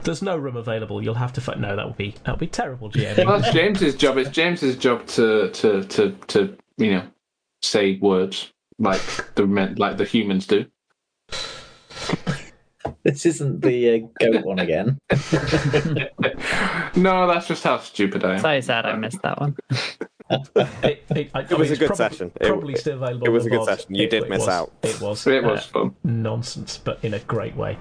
There's no room available. You'll have to find. No, that would be terrible, GM. Well, that's James's job. It's James's job to say words like the humans do. This isn't the goat one again. No, that's just how stupid I am. So sad I missed that one. It was a good session. Probably still available. It was a good session. You did miss out. It was. It was fun. Nonsense, but in a great way.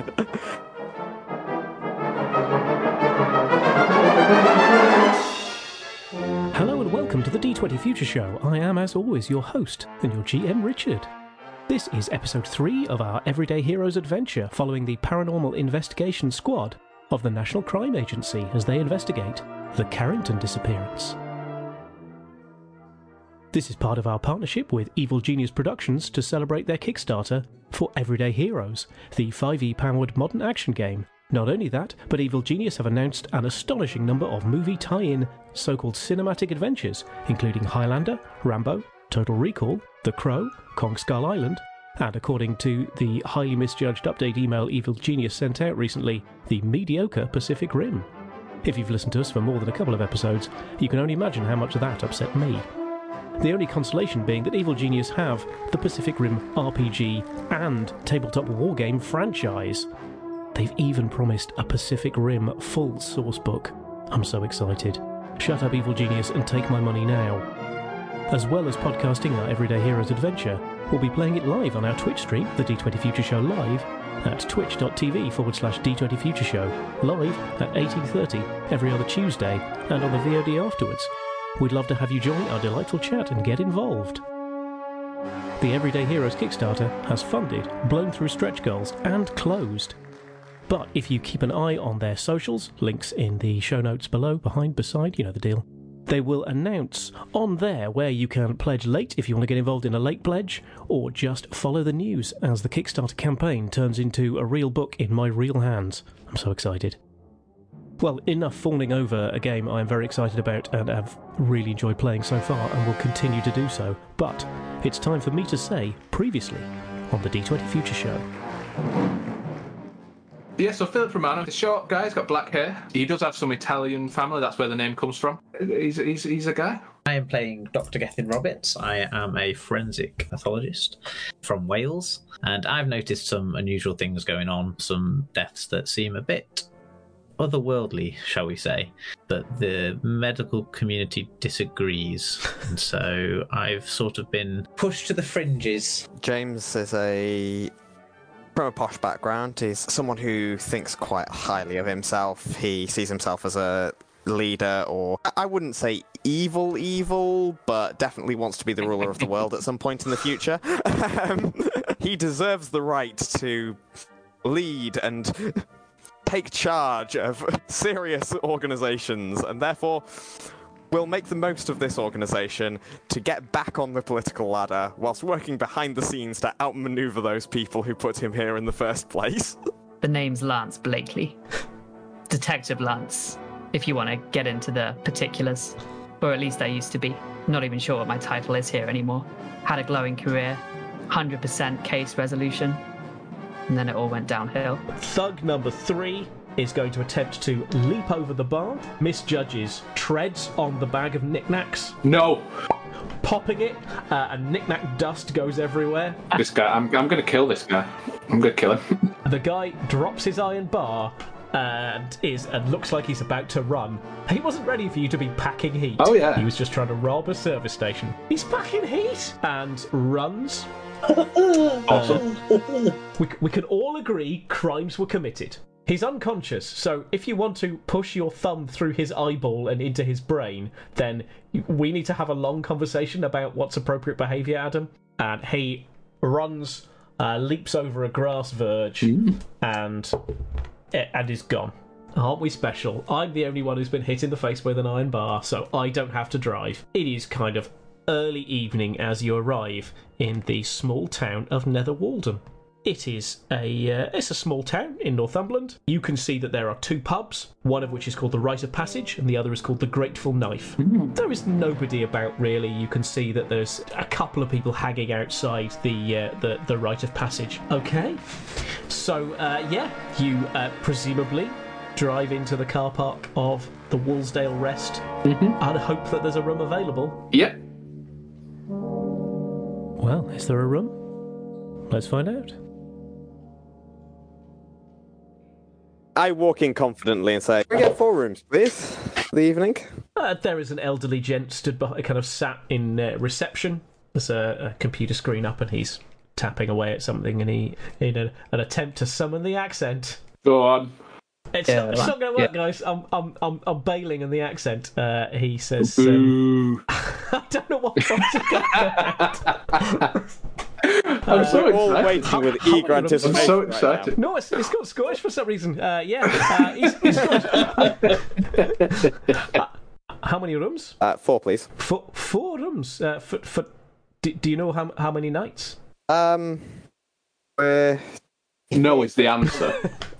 Hello and welcome to the D20 Future Show. I am, as always, your host and your GM, Richard. This is episode 3 of our Everyday Heroes adventure following the Paranormal Investigation Squad of the National Crime Agency as they investigate the Carrington disappearance. This is part of our partnership with Evil Genius Productions to celebrate their Kickstarter for Everyday Heroes, the 5e-powered modern action game. Not only that, but Evil Genius have announced an astonishing number of movie tie-in, so-called cinematic adventures, including Highlander, Rambo, Total Recall, The Crow, Kong Skull Island, and according to the highly misjudged update email Evil Genius sent out recently, the mediocre Pacific Rim. If you've listened to us for more than a couple of episodes, you can only imagine how much of that upset me. The only consolation being that Evil Genius have the Pacific Rim RPG and tabletop wargame franchise. They've even promised a Pacific Rim full sourcebook. I'm so excited. Shut up, Evil Genius, and take my money now. As well as podcasting our Everyday Heroes adventure, we'll be playing it live on our Twitch stream, the D20 Future Show Live, at twitch.tv/D20 Future Show, live at 18:30 every other Tuesday, and on the VOD afterwards. We'd love to have you join our delightful chat and get involved. The Everyday Heroes Kickstarter has funded, blown through stretch goals, and closed. But if you keep an eye on their socials, links in the show notes below, behind, beside, you know the deal, they will announce on there where you can pledge late if you want to get involved in a late pledge, or just follow the news as the Kickstarter campaign turns into a real book in my real hands. I'm so excited. Well, enough fawning over a game I am very excited about and have really enjoyed playing so far and will continue to do so. But it's time for me to say, previously on the D20 Future Show. Yeah, so Philip Romano, the short guy, he's got black hair. He does have some Italian family, that's where the name comes from. He's a guy. I am playing Dr. Gethin Roberts. I am a forensic pathologist from Wales, and I've noticed some unusual things going on, some deaths that seem a bit otherworldly, shall we say, but the medical community disagrees, and so I've sort of been pushed to the fringes. James is from a posh background. He's someone who thinks quite highly of himself. He sees himself as a leader, or I wouldn't say evil, but definitely wants to be the ruler of the world at some point in the future. He deserves the right to lead and take charge of serious organizations, and therefore will make the most of this organisation to get back on the political ladder whilst working behind the scenes to outmaneuver those people who put him here in the first place. The name's Lance Blakely. Detective Lance, if you want to get into the particulars. Or at least I used to be. Not even sure what my title is here anymore. Had a glowing career, 100% case resolution, and then it all went downhill. Thug number 3 is going to attempt to leap over the bar, misjudges, treads on the bag of knickknacks. No! Popping it, and knickknack dust goes everywhere. This guy, I'm going to kill this guy. I'm going to kill him. The guy drops his iron bar and looks like he's about to run. He wasn't ready for you to be packing heat. Oh, yeah. He was just trying to rob a service station. He's packing heat! And runs. Awesome. We can all agree crimes were committed. He's unconscious, so if you want to push your thumb through his eyeball and into his brain, then we need to have a long conversation about what's appropriate behaviour, Adam. And he runs, leaps over a grass verge, and is gone. Aren't we special? I'm the only one who's been hit in the face with an iron bar, so I don't have to drive. It is kind of early evening as you arrive in the small town of Nether Walden. It is it's a small town in Northumberland. You can see that there are 2 pubs, one of which is called the Rite of Passage, and the other is called the Grateful Knife. There is nobody about really. You can see that there's a couple of people hanging outside the Rite of Passage. Okay, so you presumably drive into the car park of the Woolsdale Rest Mm-hmm. and hope that there's a room available. Yep. Well, is there a room? Let's find out. I walk in confidently and say, "Can we get 4 rooms, please, for the evening?" There is an elderly gent stood behind, kind of sat in reception. There's a computer screen up, and he's tapping away at something. And he, in an attempt to summon the accent, Go on. it's not going to work, guys. I'm bailing on the accent. He says, Ooh. "I don't know what I'm I'm so We're all excited. waiting with how eager many rooms? anticipation. I'm so right now. excited. No, it's got Scottish for some reason. He's how many rooms? 4, please. 4 rooms. Do you know how many nights? We're No is the answer.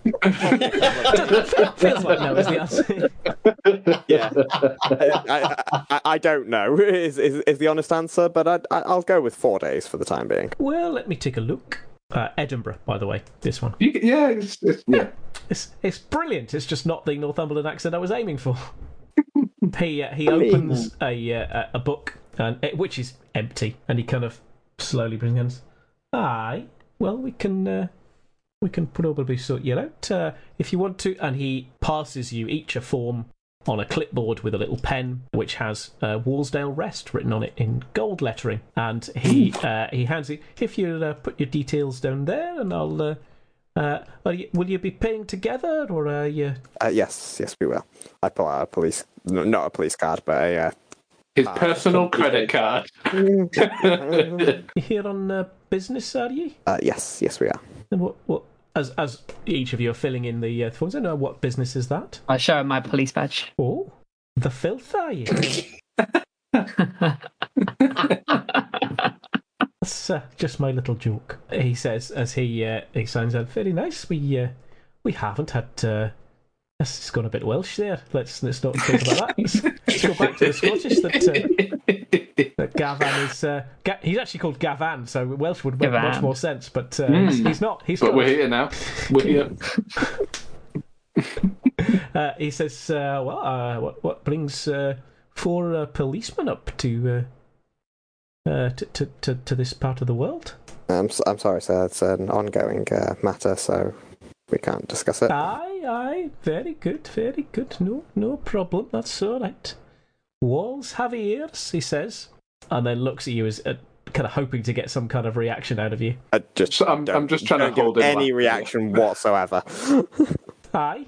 Feels like no is the answer. yeah. I don't know. Is the honest answer, but I'll go with 4 days for the time being. Well, let me take a look. Edinburgh, by the way, this one. Yeah, yeah. It's brilliant. It's just not the Northumberland accent I was aiming for. He opens a book, which is empty, and he kind of slowly brings in. Aye, well, we can probably sort you out if you want to. And he passes you each a form on a clipboard with a little pen, which has Woolsdale Rest written on it in gold lettering. And he hands it. If you put your details down there, and I'll. Will you be paying together, or are you? Yes, we will. I pull out not a police card, but His personal credit card. You here on business, are you? yes, we are. And what? As each of you are filling in the forms, I know what business is that. I show him my police badge. Oh, the filth, are you? That's just my little joke. He says as he signs out. Very nice. We haven't had. It's gone a bit Welsh there. Let's not talk about that. Let's go back to the Scottish. That Gavan is. He's actually called Gavan, so Welsh would make much more sense. But he's not. He's. But we're here now. We're here. He says, what brings 4 policemen up to this part of the world? I'm sorry, sir. It's an ongoing matter, so we can't discuss it. Aye, very good. No problem. That's all right. Walls have ears, he says, and then looks at you as kind of hoping to get some kind of reaction out of you. I'm just trying to hold give him any back. reaction whatsoever. Aye.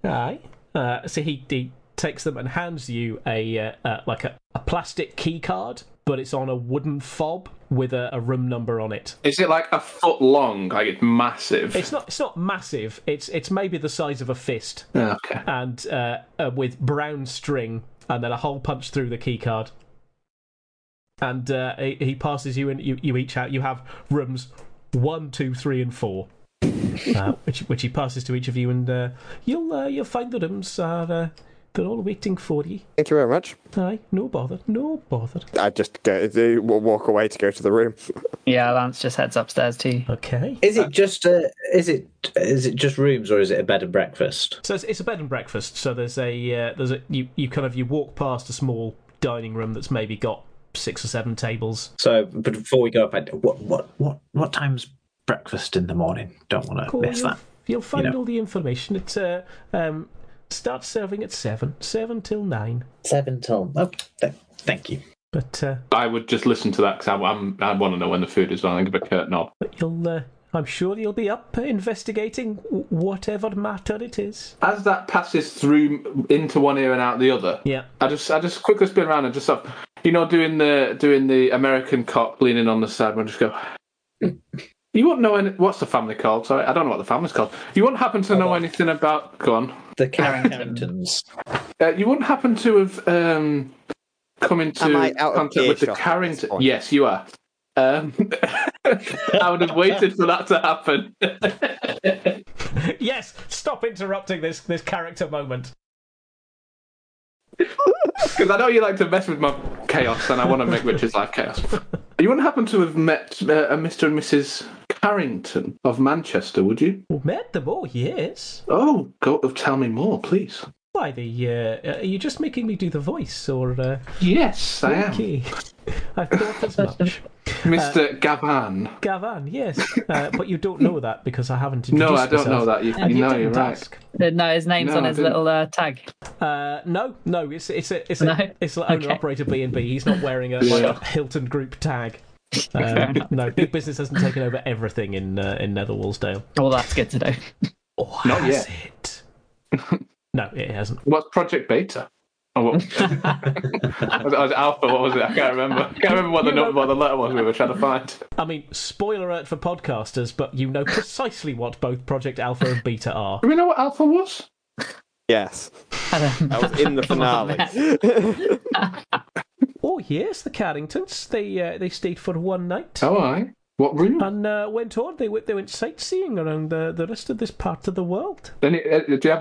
So he takes them and hands you a plastic key card, but it's on a wooden fob with a room number on it. Is it like a foot long? Like it's massive? It's not massive. It's maybe the size of a fist, Okay. and with brown string, and then a hole punched through the key card. And he passes you, and you each out. You have rooms 1, 2, 3, and 4, which he passes to each of you, and you'll find the rooms are. They're all waiting for you. Thank you very much. Aye, no bother. I just walk away to go to the room. Yeah, Lance just heads upstairs too. Okay. Is it just just rooms, or is it a bed and breakfast? So it's a bed and breakfast. So there's you walk past a small dining room that's maybe got 6 or 7 tables. So, but before we go up, what time's breakfast in the morning? Don't want to miss that. You'll find all the information. It's starts serving at 7 till 9. 7 till. Oh, thank you. But I would just listen to that because I want to know when the food is on and give a curtain up. I'm sure you'll be up investigating whatever matter it is. As that passes through into one ear and out the other, Yeah. I just quickly spin around and just sort of, doing the American cop leaning on the side and just go. You wouldn't know what's the family called? Sorry, I don't know what the family's called. You wouldn't happen to know anything about. Go on. The Carringtons. You wouldn't happen to have come into Am I out of contact with the earshot at this Carrington. point? Yes, you are. I would have waited for that to happen. Yes, stop interrupting this character moment. Because I know you like to mess with my chaos, and I want to make Richard's life chaos. You wouldn't happen to have met Mr. and Mrs. Harrington of Manchester, would you? Well, met them, oh, yes. Oh, tell me more, please. Why, are you just making me do the voice, or... Yes, I am. Okay. I thought as much. Mr. Gavan. Gavan, yes. But you don't know that because I haven't introduced No, I don't myself. know that. You And you know, didn't you're right. ask. No, his name's No, on I his didn't. little tag. No, it's No? owner-operator B&B. He's not wearing a Hilton Group tag. No, big business hasn't taken over everything in Netherwallsdale. Well, that's good to know. Or Not has yet. it? No, it hasn't. What's Project Beta? Oh, what was it Alpha? What was it? I can't remember. I can't remember what the letter was we were trying to find. I mean, spoiler alert for podcasters, but you know precisely what both Project Alpha and Beta are. Do we know what Alpha was? Yes. I don't know. That was in the Come on, finale. Oh yes, the Carringtons. They stayed for one night Oh, aye. What room? and went on. They went sightseeing around the rest of this part of the world. Then, do you have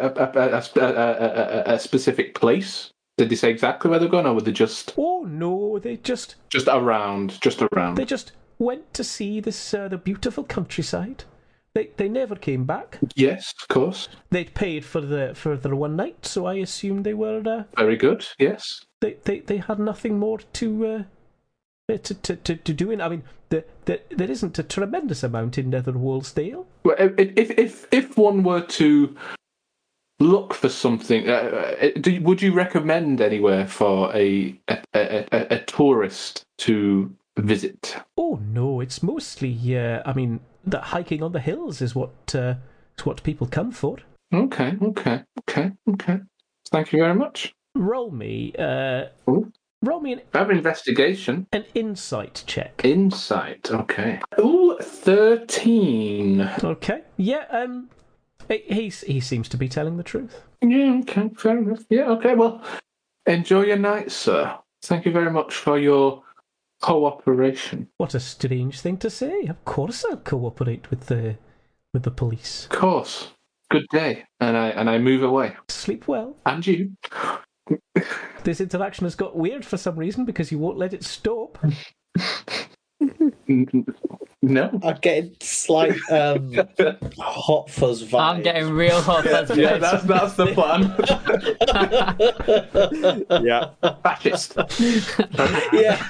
a specific place? Did they say exactly where they're going, or were they just Oh no, they just around? Just around. They just went to see this the beautiful countryside. They never came back. Yes, of course. They'd paid for their one night, so I assumed they were Very good. Yes. they had nothing more to do. I mean, there isn't a tremendous amount in Netherwallsdale. Well, if one were to look for something, would you recommend anywhere for a tourist to visit? Oh no, it's mostly I mean, the hiking on the hills is what people come for. Okay. Thank you very much. Roll me Ooh. an Have investigation. insight check. Insight. Okay. Ooh, 13. Okay. Yeah. He seems to be telling the truth. Yeah. Okay. Fair enough. Yeah. Okay. Well, enjoy your night, sir. Thank you very much for your cooperation. What a strange thing to say. Of course, I'll cooperate with the police. Of course. Good day. And I move away. Sleep well. And you. This interaction has got weird for some reason because you won't let it stop. No. I'm getting slight hot fuzz vibes. I'm getting real hot. Yeah, that's the plan. Yeah. Fascist. Yeah.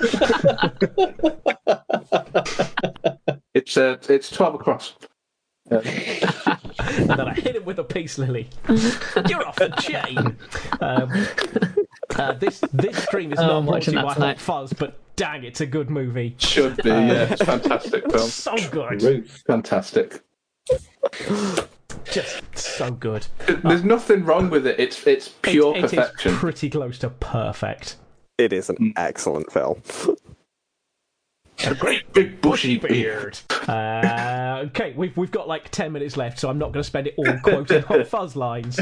It's 12 across. And then I hit him with a peace lily. You're off the chain. This stream is Oh, not I'm brought to watching you that by tonight. Hot Fuzz, but dang, it's a good movie. Should be, yeah. It's a fantastic film. So good. Ruth. Fantastic. Just so good. There's nothing wrong with it. It's pure It is perfection. pretty close to perfect. It is an excellent film. A great big bushy beard. Okay, we've got like 10 minutes left, so I'm not going to spend it all quoting Hot Fuzz lines.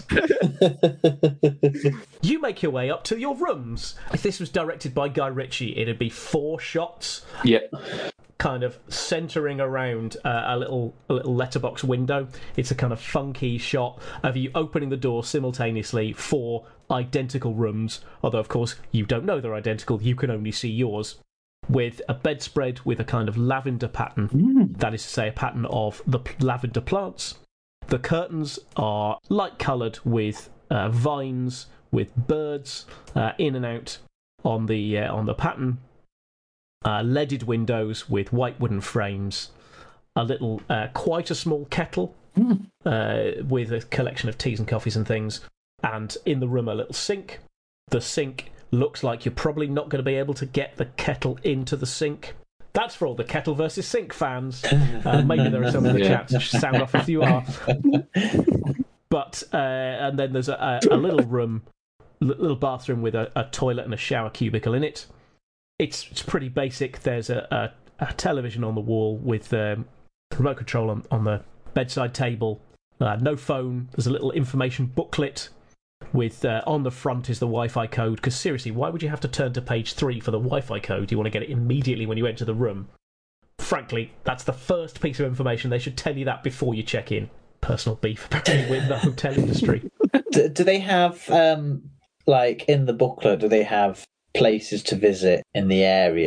You make your way up to your rooms. If this was directed by Guy Ritchie, it'd be 4 shots, Yeah. kind of centering around a little letterbox window. It's a kind of funky shot of you opening the door simultaneously, 4 identical rooms. Although, of course, you don't know they're identical. You can only see yours. With a bedspread with a kind of lavender pattern. That is to say, a pattern of the lavender plants. The curtains are light-coloured with vines, with birds in and out on the pattern. Leaded windows with white wooden frames. A little, quite a small kettle with a collection of teas and coffees and things. And in the room, a little sink. The sink looks like you're probably not going to be able to get the kettle into the sink. That's for all the kettle versus sink fans. Maybe there are some in the chat. Sound off if you are. But and then there's a little room, little bathroom with a toilet and a shower cubicle in it. It's pretty basic. There's a television on the wall with remote control on the bedside table. No phone. There's a little information booklet with on the front is the Wi-Fi code. Because seriously, why would you have to turn to page 3 for the Wi-Fi code? You want to get it immediately when you enter the room. Frankly, that's the first piece of information. They should tell you that before you check in. Personal beef apparently with the hotel industry. Do they have, like, in the booklet, do they have places to visit in the area?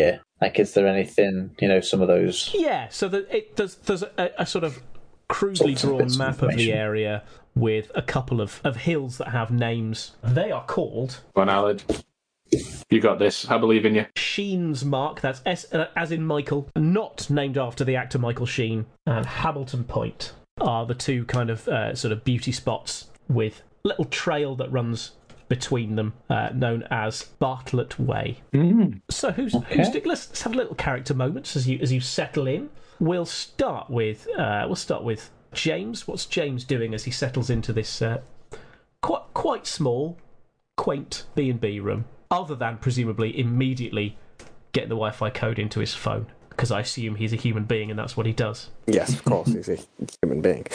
Like, is there anything, some of those? Yeah, so there's a sort of crudely Sorts of drawn bits of map of the information. area with a couple of hills that have names. They are called Go on, Aled. You got this. I believe in you. Sheen's Mark, that's S as in Michael, not named after the actor Michael Sheen, and Hamilton Point are the two kind of sort of beauty spots with a little trail that runs between them, known as Bartlett Way. So who's let's have a little character moments as you settle in. We'll start with James. What's James doing as he settles into this quite small, quaint B&B room? Other than presumably immediately getting the Wi-Fi code into his phone, because I assume he's a human being and that's what he does. Yes, of course, he's a human being.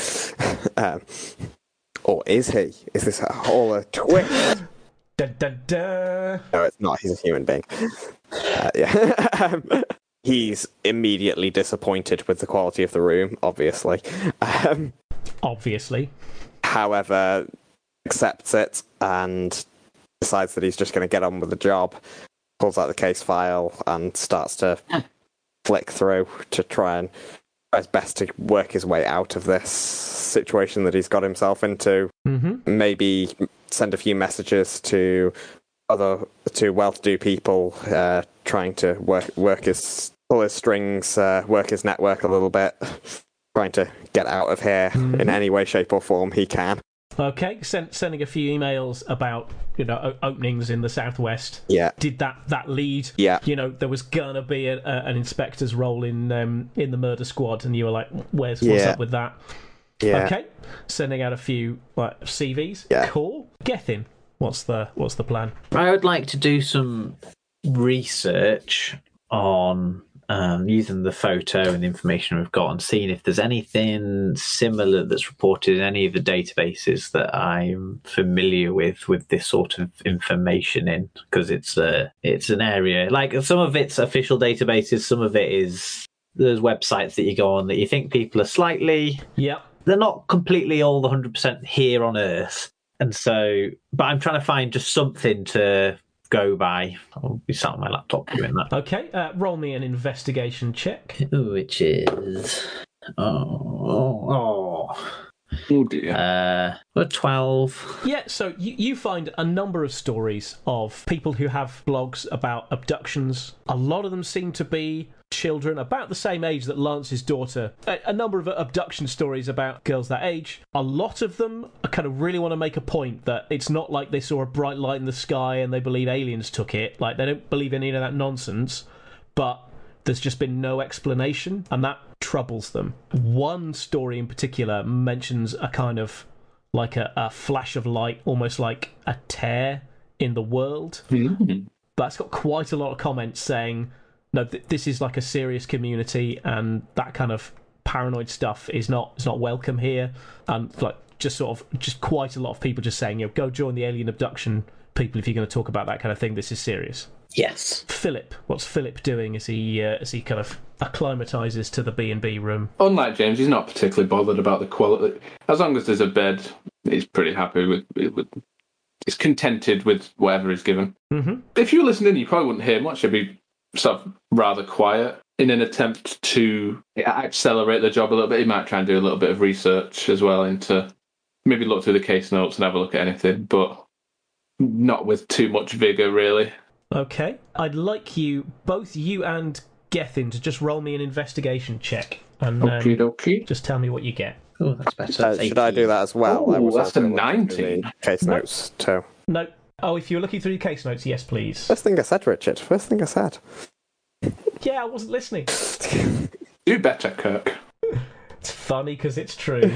Or is he? Is this all a twist? Dun, dun, dun. No, it's not. He's a human being. Yeah. He's immediately disappointed with the quality of the room, obviously. Obviously. However, accepts it and decides that he's just going to get on with the job, pulls out the case file and starts to flick through to try his best to work his way out of this situation that he's got himself into. Maybe send a few messages to well-to-do people, trying to pull his strings, work his network a little bit, trying to get out of here in any way, shape or form he can. Okay, sending a few emails about openings in the southwest. Yeah. Did that lead? Yeah. There was gonna be an inspector's role in the murder squad, and you were like, what's up with that? Yeah. Okay, sending out a few CVs. Yeah. Cool. Gethin, what's the plan? I would like to do some research on using the photo and the information we've got and seeing if there's anything similar that's reported in any of the databases that I'm familiar with this sort of information in, because it's an area, like some of it's official databases, some of it is there's websites that you go on that you think people are slightly, they're not completely all the 100% here on Earth, and so, but I'm trying to find just something to go by. I'll be sat on my laptop doing that. Okay, roll me an investigation check. Which is Oh dear. 12. Yeah, so you find a number of stories of people who have blogs about abductions. A lot of them seem to be children about the same age that Lance's daughter. A number of abduction stories about girls that age. A lot of them kind of really want to make a point that it's not like they saw a bright light in the sky and they believe aliens took it. Like, they don't believe any of that nonsense, but there's just been no explanation, and that troubles them. One story in particular mentions a kind of like a flash of light, almost like a tear in the world. But it's got quite a lot of comments saying, no, this is like a serious community, and that kind of paranoid stuff is not welcome here. And like just quite a lot of people just saying, go join the alien abduction people if you're going to talk about that kind of thing. This is serious. Yes. Philip, what's Philip doing as he kind of acclimatises to the B&B room? Unlike James, he's not particularly bothered about the quality. As long as there's a bed, he's pretty happy with he's contented with whatever he's given. If you were listening, you probably wouldn't hear much. It'd be sort of rather quiet. In an attempt to accelerate the job a little bit, he might try and do a little bit of research as well into maybe look through the case notes and have a look at anything, but not with too much vigour, really. Okay. I'd like both you and Gethin, to just roll me an investigation check. And Okie. just tell me what you get. Oh, that's better. Should I do that as well? Oh, I was that's a also looking through 19. the case notes too. No. Oh, if you're looking through your case notes, yes, please. First thing I said, Richard. First thing I said. Yeah, I wasn't listening. Do better, Kirk. It's funny because it's true.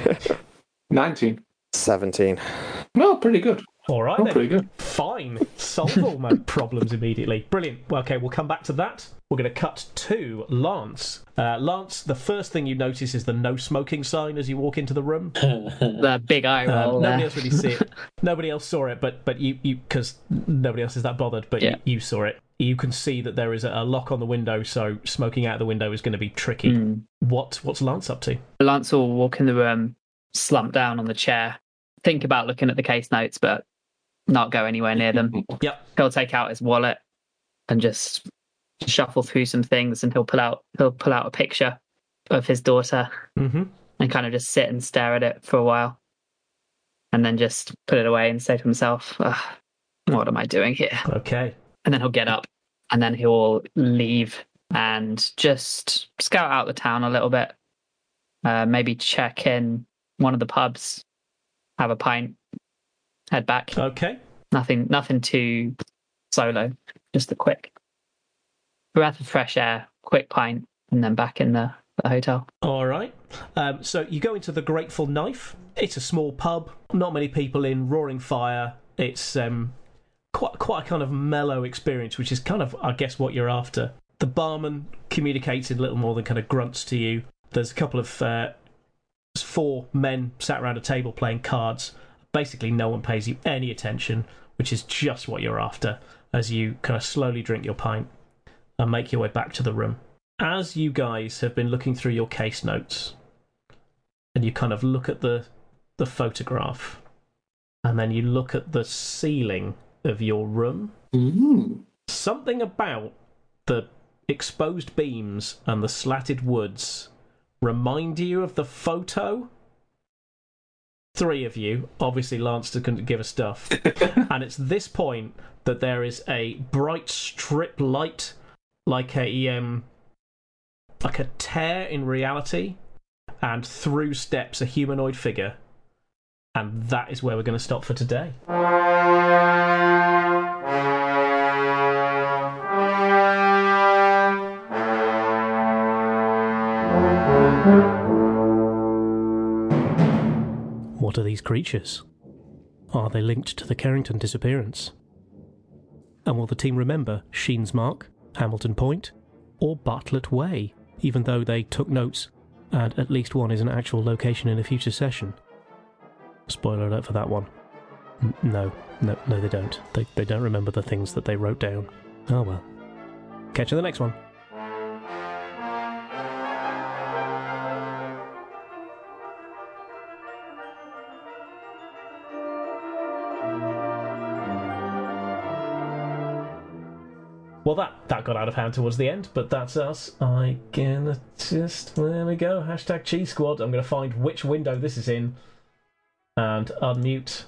19. 17. Well, pretty good. All right, Oh, then. pretty good. Fine. Solve all my problems immediately. Brilliant. Well, okay, we'll come back to that. We're going to cut to Lance. Lance, the first thing you notice is the no smoking sign as you walk into the room. The big eye roll there. Nobody else really see it. Nobody else saw it, but you because nobody else is that bothered, but Yeah. you saw it. You can see that there is a lock on the window, so smoking out the window is going to be tricky. What's Lance up to? Lance will walk in the room, slump down on the chair, think about looking at the case notes, but not go anywhere near them. Yep. He'll take out his wallet and just shuffle through some things, and he'll pull out a picture of his daughter Mm-hmm. and kind of just sit and stare at it for a while, and then just put it away and say to himself, "Ugh, what am I doing here?" Okay. And then he'll get up, and then he'll leave and just scout out the town a little bit. Maybe check in one of the pubs, have a pint, head back. Okay. Nothing too solo. Just a quick breath of fresh air, quick pint, and then back in the hotel. All right. So you go into the Grateful Knife. It's a small pub. Not many people in. Roaring fire. It's quite a kind of mellow experience, which is kind of, I guess, what you're after. The barman communicates in little more than kind of grunts to you. There's a couple of 4 men sat around a table playing cards. Basically, no one pays you any attention, which is just what you're after, as you kind of slowly drink your pint and make your way back to the room. As you guys have been looking through your case notes, and you kind of look at the photograph, and then you look at the ceiling of your room, something about the exposed beams and the slatted woods remind you of the photo. 3 of you, obviously Lance couldn't give a stuff, and it's this point that there is a bright strip light, like a tear in reality, and through steps a humanoid figure, and that is where we're going to stop for today. What are these creatures? Are they linked to the Carrington disappearance? And will the team remember Sheen's Mark, Hamilton Point, or Bartlett Way, even though they took notes and at least one is an actual location in a future session? Spoiler alert for that one. No, they don't. They don't remember the things that they wrote down. Oh well. Catch you in the next one. Well, that got out of hand towards the end, but that's us. I gonna just... There we go. Hashtag Cheese Squad. I'm going to find which window this is in and unmute.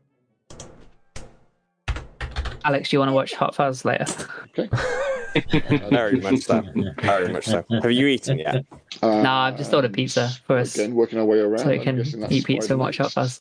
Alex, do you want to watch Hot Fuzz later? Okay. Very much so. Very much so. Have you eaten yet? No, I've just ordered pizza for us, Again, working our way around. so we I'm can guessing that's eat pizza and quite watch Hot Fuzz.